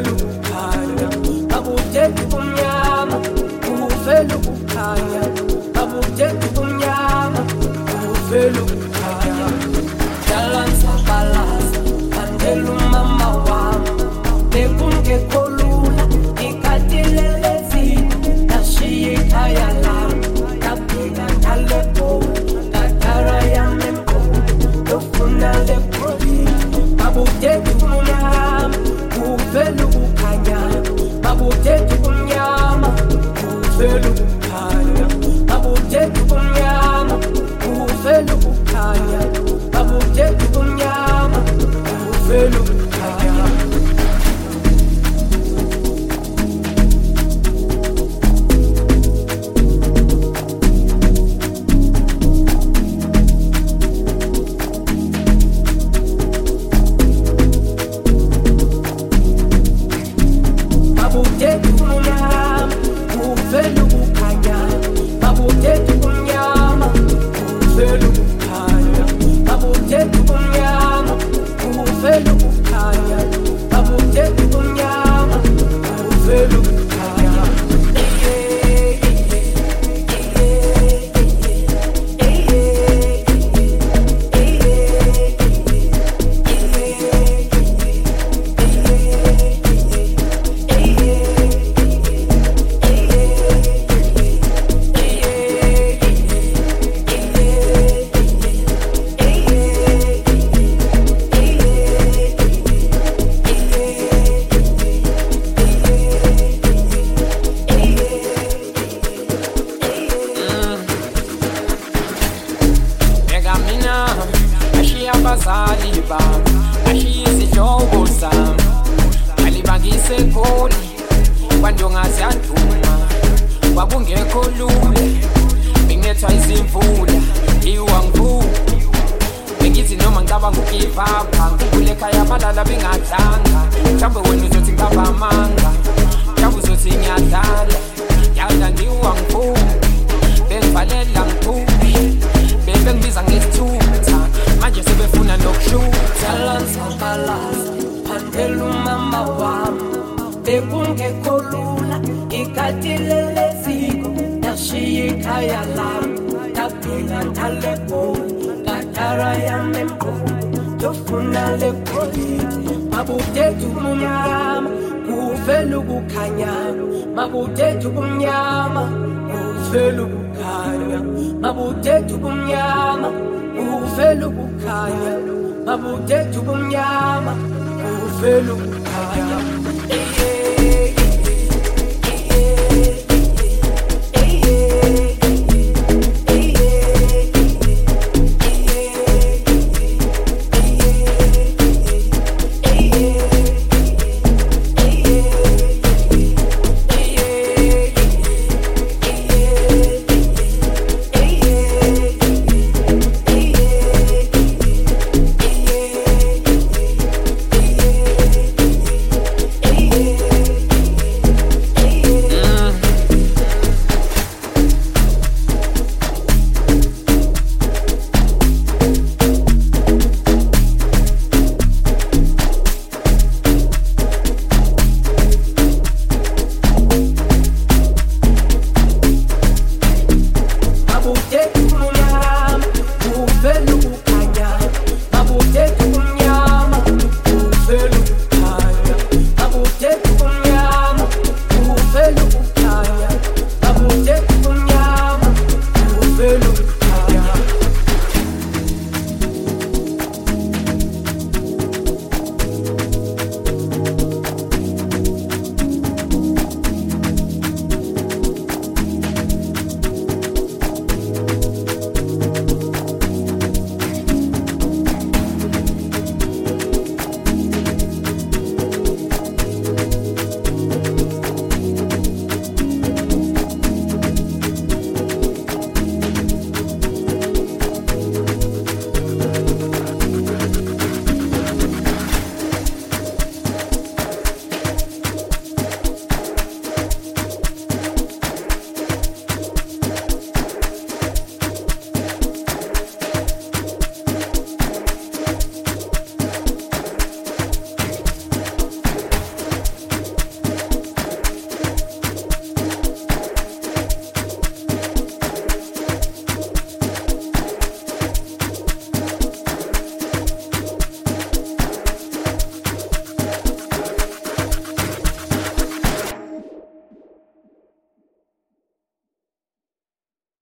uvela ukukhanya, abudeki kumnyama, uvela ukukhanya, abudeki kumnyama, uvela ukukhanya. Jalansa balasa, andela umama wami, bekungekho lula, ikhathilele zini, nashiya ikhaya lami, ngabheka ngalebo, ngatara yami emkhulu, yofuna lepoliti. Babudeki kumnyama, uvela ukukhanya, babudeki kumnyama, uvela ukukhanya, babudeki kumnyama, uvela ukukhanya, babudeki kumnyama, uvela ukukhanya. Babudeki kumnyama, uvela ukukhanya, babudeki kumnyama, uvela ukukhanya, babudeki kumnyama, uvela ukukhanya, babudeki kumnyama, uvela ukukhanya. Abazali bami ashiya izihlobo zami alibangise eGoli kwandongazi yaduma kwakungekho lula benginethwa izimvula iwangu bengithi noma ngicabanga ugive up ngikule ekhaya abalala bengadlanga mhlawumbe wena uzothi ngibamba amanga mhlawumbe uzothi ngiyadlala yala ngiwangu bengivalela ngiphume bengibiza ngesithutha manje sebefuna nokushutha. Jalansa balasa, andela umama wami, bekungekho lula, ikhathilele ziko, nashiya ikhaya lami, ngabheka ngalebo, ngatara yami emkhulu, yofuna lepoliti. Babudeki kumnyama, uvela ukukhanya, babudeki kumnyama, uvela ukukhanya, babudeki kumnyama, uvela ukukhanya, babudeki kumnyama, uvela ukukhanya.